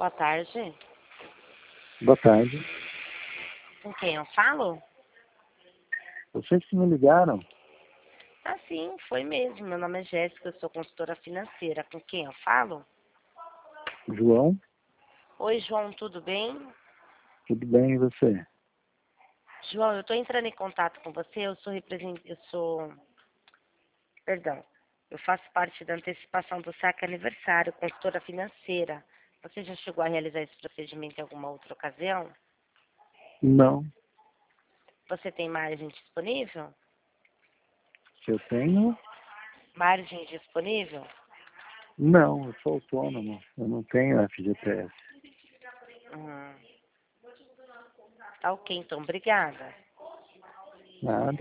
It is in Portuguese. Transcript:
Boa tarde. Boa tarde. Com quem eu falo? Vocês que me ligaram? Ah, sim, foi mesmo. Meu nome é Jéssica, eu sou consultora financeira. Com quem eu falo? João? Oi, João, tudo bem? Tudo bem, e você? João, eu estou entrando em contato com você. Perdão, eu faço parte da antecipação do saque aniversário, consultora financeira. Você já chegou a realizar esse procedimento em alguma outra ocasião? Não. Você tem margem disponível? Se eu tenho? Margem disponível? Não, eu sou autônomo. Eu não tenho FGTS. Tá ok, então, obrigada. Nada.